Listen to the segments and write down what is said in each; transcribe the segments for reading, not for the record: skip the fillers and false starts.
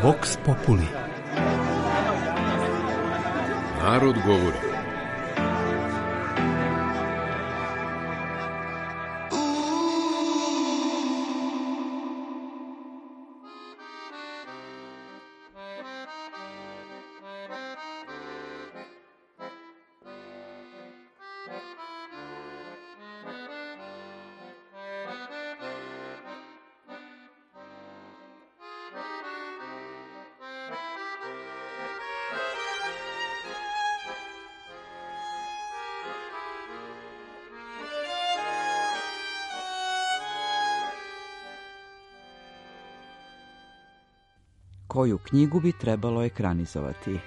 Vox Populi. Narod govori. Koju knjigu bi trebalo ekranizovati?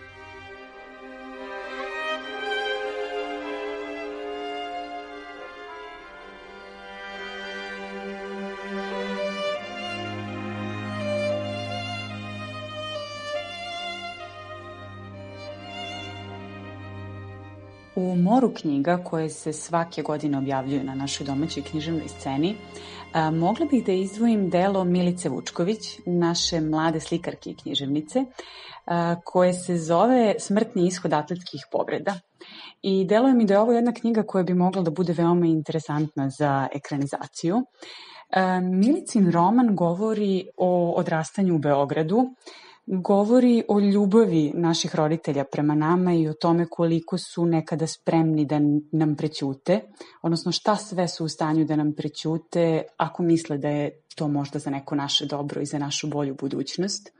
U moru knjiga koje se svake godine objavljuju na našoj domaćoj književnoj sceni, mogla bih da izdvojim delo Milice Vučković, naše mlade slikarke i književnice, koje se zove Smrtni ishod atletskih povreda. I deluje mi da je ovo jedna knjiga koja bi mogla da bude veoma interesantna za ekranizaciju. Milicin roman govori o odrastanju u Beogradu, govori o ljubavi naših roditelja prema nama i o tome koliko su nekada spremni da nam prećute, odnosno šta sve su u stanju da nam prećute ako misle da je to možda za neko naše dobro i za našu bolju budućnost.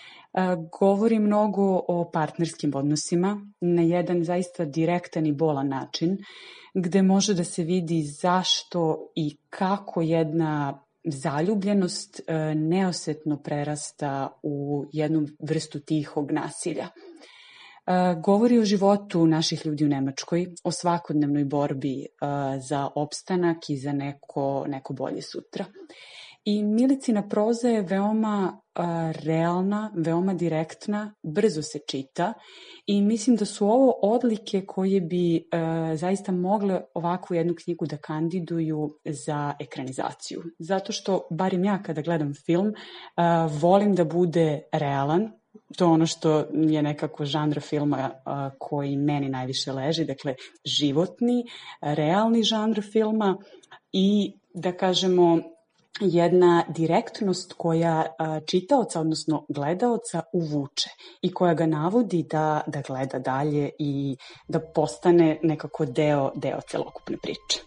Govori mnogo o partnerskim odnosima na jedan zaista direktan i bolan način, gde može da se vidi zašto i kako jedna zaljubljenost neosetno prerasta u jednu vrstu tihog nasilja. Govori o životu naših ljudi u Nemačkoj, o svakodnevnoj borbi za opstanak i za neko bolje sutra. I Milicina proza je veoma realna, veoma direktna, brzo se čita i mislim da su ovo odlike koje bi zaista mogle ovakvu jednu knjigu da kandiduju za ekranizaciju. Zato što, barim ja kada gledam film, volim da bude realan. To je ono što je nekako žanr filma koji meni najviše leži, dakle životni, realni žanr filma i da kažemo jedna direktnost koja čitaoca, odnosno gledaoca uvuče i koja ga navodi da gleda dalje i da postane nekako deo celokupne priče.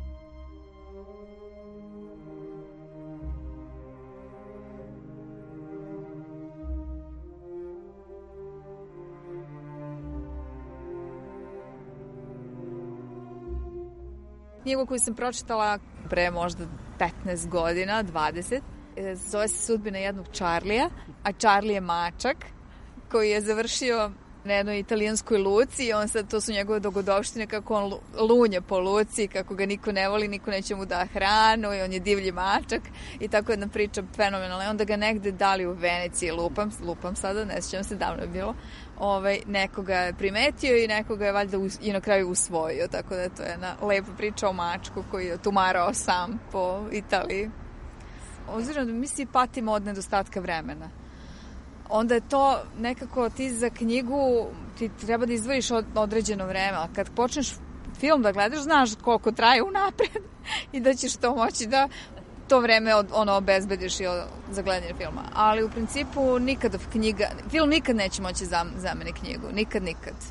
Knjigu koju sam pročitala pre možda 15 godina, 20, zove se Sudbina jednog Čarlija, a Čarli je mačak koji je završio na jednoj italijanskoj luci i on sad, to su njegove dogodovštine kako on lunje po luci, kako ga niko ne voli, niko neće mu da hranu i on je divlji mačak i tako jedna priča fenomenalna. I onda ga negde dali u Veneciji, lupam sada, ne sjećam se, davno je bilo, nekoga je primetio i nekoga je valjda i na kraju usvojio, tako da to je jedna lepa priča o mačku koji je tumarao sam po Italiji. Obzirom da mi svi patimo od nedostatka vremena, onda je to nekako ti za knjigu ti treba da izdvojiš određeno vreme, a kad počneš film da gledaš, znaš koliko traje unapred i da ćeš to moći da to vreme obezbediš i za gledanje filma. Ali u principu nikada film nikad neće moći zameni knjigu. Nikad.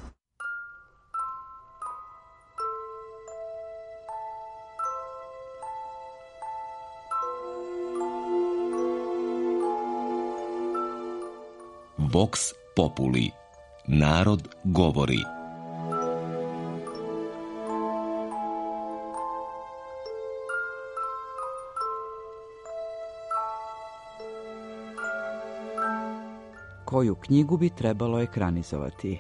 Vox Populi. Narod govori. Koju knjigu bi trebalo ekranizovati?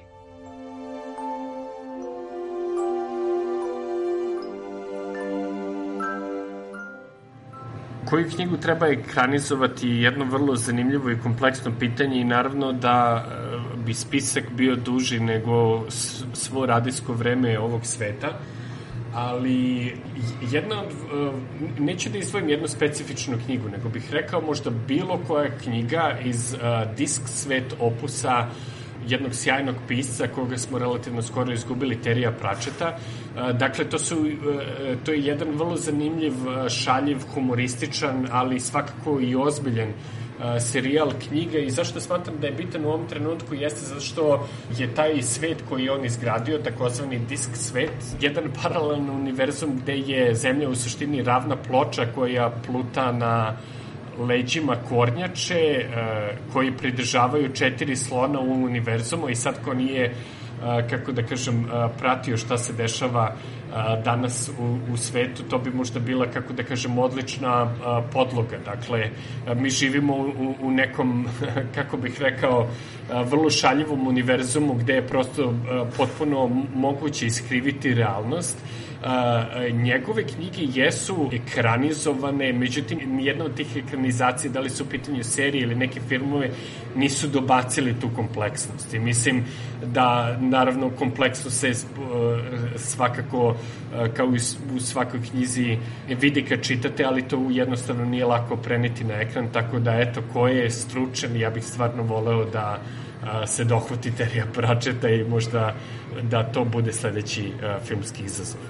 Koju knjigu treba ekranizovati je jedno vrlo zanimljivo i kompleksno pitanje i naravno da bi spisak bio duži nego svo radijsko vreme ovog sveta. ali jedna od, neću da izdvojim jednu specifičnu knjigu, nego bih rekao možda bilo koja knjiga iz disk svet opusa jednog sjajnog pisca koga smo relativno skoro izgubili, Terija Pratchetta. Dakle, to je jedan vrlo zanimljiv, šaljiv, humorističan, ali svakako i ozbiljen serijal knjiga. I zašto smatram da je bitan u ovom trenutku jeste zato što je taj svet koji je on izgradio, takozvani disk svet, jedan paralelan univerzum gde je Zemlja u suštini ravna ploča koja pluta na leđima kornjače koji pridržavaju 4 slona u univerzumu. I sad ko nije, kako da kažem, pratio šta se dešava danas u svetu, to bi možda bila, kako da kažem, odlična podloga. Dakle, mi živimo u nekom, kako bih rekao, vrlo šaljivom univerzumu gde je prosto potpuno moguće iskriviti realnost. Njegove knjige jesu ekranizovane, međutim, jedna od tih ekranizacija, da li su u pitanju serije ili neke filmove, nisu dobacili tu kompleksnost. I mislim da, naravno, kompleksnost se svakako, kao i u svakoj knjizi, vidi kad čitate, ali to jednostavno nije lako preneti na ekran, tako da, eto, ko je stručan, ja bih stvarno voleo da se dohvati Terija Pratchetta i možda da to bude sledeći filmski izazov.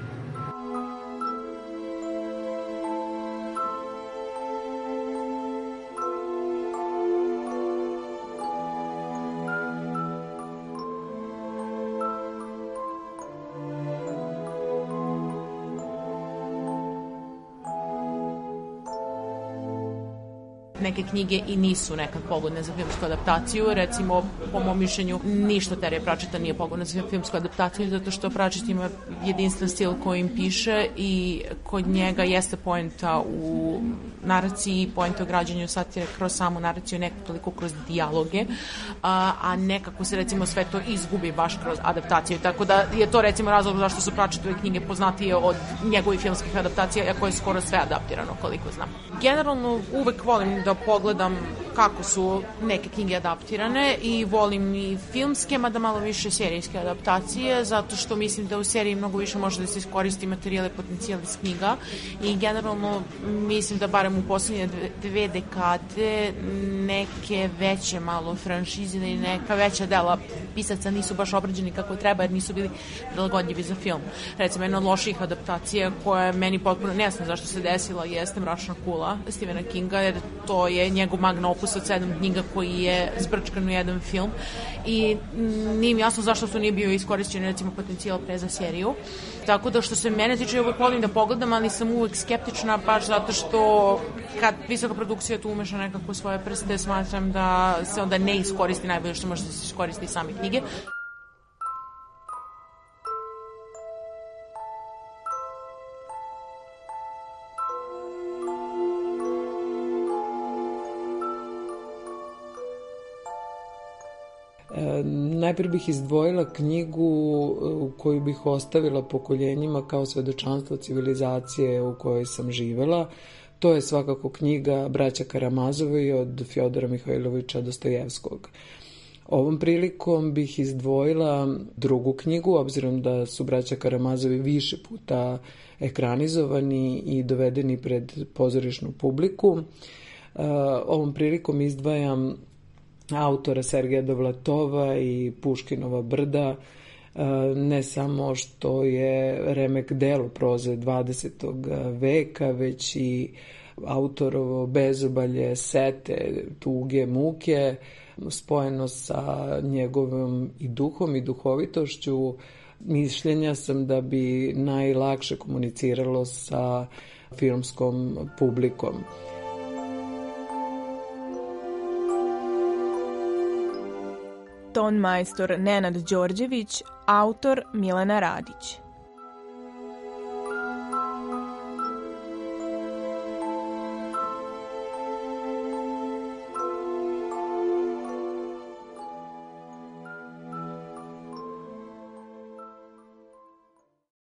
Neke knjige i nisu nekad pogodne za filmsku adaptaciju. Recimo, po mom mišljenju, ništa Terija Pratchetta nije pogodno za filmsku adaptaciju, zato što Pratchett ima jedinstven stil kojim piše i kod njega jeste poenta u naraciji, poenta u građanju satire kroz samu naraciju, nekako kroz dijaloge, a nekako se, recimo, sve to izgubi baš kroz adaptaciju. Tako da je to, recimo, razlog zašto su Pratchettove knjige poznatije od njegovih filmskih adaptacija, iako je skoro sve adaptirano, koliko znam. Generalno, uvek volim da pogledam kako su neke knjige adaptirane i volim i filmske, mada malo više serijske adaptacije, zato što mislim da u seriji mnogo više može da se iskoristi materijal i potencijal iz knjiga i generalno mislim da barem u poslednje 2 dekade neke veće malo franšize i neka veća dela pisaca nisu baš obrađeni kako treba jer nisu bili prilagodljivi za film. Recimo, jedna od loših adaptacija koja je meni potpuno nejasno zašto se desila jeste Mračna kula Stephena Kinga, jer to je njegov magna opus od 7 knjiga koji je zbrčkan u jedan film i nije mi jasno zašto to nije bio iskorišćen, recimo, potencijal pre za seriju. Tako da, što se mene tiče, uvek volim da pogledam, ali sam uvek skeptična baš zato što kad visoka produkcija tu umeša nekako svoje prste, smatram da se onda ne iskoristi najbolje što može da se iskoristi same knjige. Najprije bih izdvojila knjigu koju bih ostavila pokoljenjima kao svedočanstvo civilizacije u kojoj sam živela. To je svakako knjiga Braća Karamazovi od Fjodora Mihajlovića Dostojevskog. Ovom prilikom bih izdvojila drugu knjigu, obzirom da su Braća Karamazovi više puta ekranizovani i dovedeni pred pozorišnu publiku. Ovom prilikom izdvajam autora Sergeja Dovlatova i Puškinova brda, ne samo što je remek delo proze 20. veka, već i autorovo bezobalje, sete, tuge, muke, spojeno sa njegovim i duhom i duhovitošću. Mišljenja sam da bi najlakše komuniciralo sa filmskom publikom. Ton majstor Nenad Đorđević, autor Milena Radić.